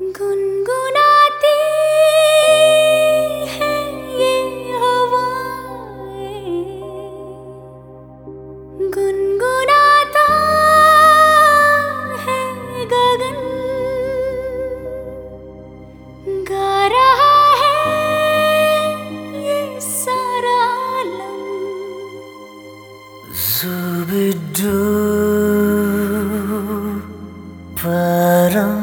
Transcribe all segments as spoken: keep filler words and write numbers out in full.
गुनगुनाती है ये हवाएं, गुनगुनाता है गगन, गा रहा है ये सारा आलम। Zubidu param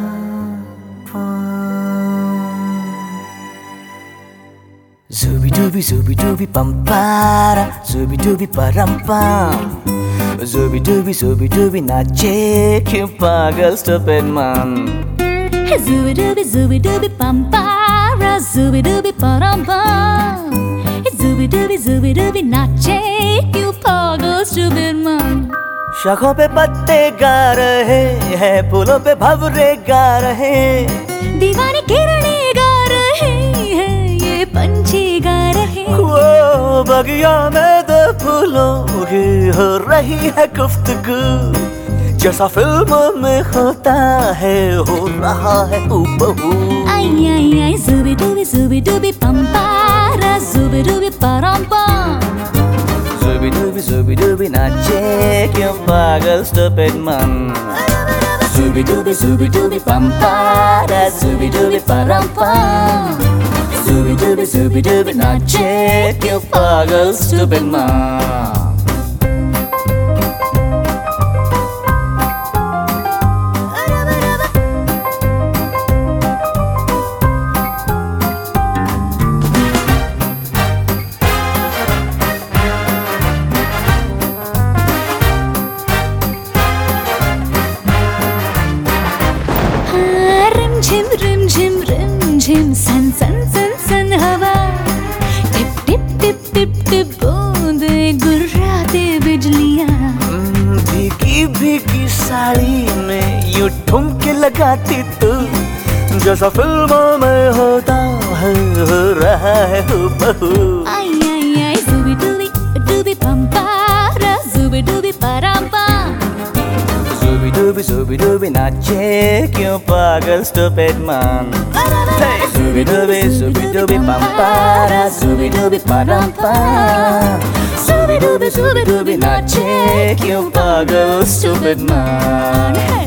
Zubi dubi zubi dubi pampara, zubi dubi param pam, zubi dubi zubi dubi nache क्यों पागल stupid man. Zubi dubi zubi dubi pampara, zubi dubi param pam, zubi dubi zubi dubi nache क्यों पागल stupid man. शाखों पे पत्ते गा रहे हैं, फूलों पे भंवरे गा रहे, दीवानी किरणें गा रहे हैं, ये पंछी गा रहे। वो बगिया में दो फूलों की हो रही है गुफ्तगू, जैसा फिल्मों में होता है हो रहा है हूबहू। आई आई आई zubi dubi zubi dubi pampara, zubi dubi param pam, zubi dubi zubi dubi nache क्यों पागल stupid man. Zubi dubi zubi dubi pampara, zubi dubi param pam, zubi dubi zubi dubi nache क्यों पागल stupid man. रिम रिम झिम रिम झिम सन सन सन सन हवा, टिप टिप टिप टिप टिप बूंदे गुर्राते बिजलियां। भीगी भीगी साड़ी में यूं ठुमके लगाती तू, जैसा फिल्मों में होता है हो रहा है हूबहू। आई आई आई zubi dubi dubi pampara, zubi dubi param pam, zubi dubi zubi dubi nache क्यों पागल stupid man. Hey, zubi dubi zubi dubi pampara, zubi dubi param pam, zubi dubi zubi dubi nache क्यों पागल stupid man. hey.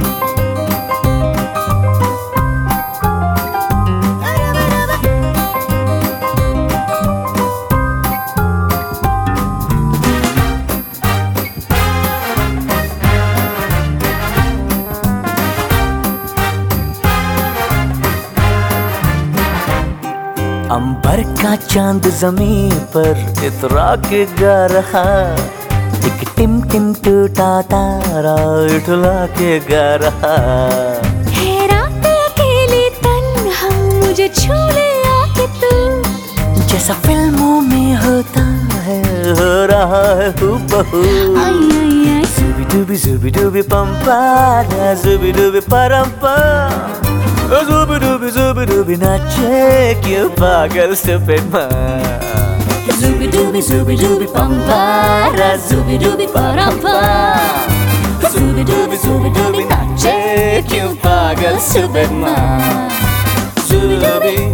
अंबर का चांद जमीन पर इतरा के गा रहा, एक टिम टिम टूटा तारा उठला के गा रहा। है रात अकेली तन्हा मुझे छू ले आके तू, जैसा फिल्मों में होता है हो रहा है हूबहू। आई आई आई zubi dubi zubi dubi pampara, zubi dubi param pam, zubi dubi zubi dubi nache क्यों पागल stupid man. zubi dubi zubi dubi pampara, zubi dubi param pam, zubi dubi zubi dubi nache क्यों पागल stupid man. Zubi dubi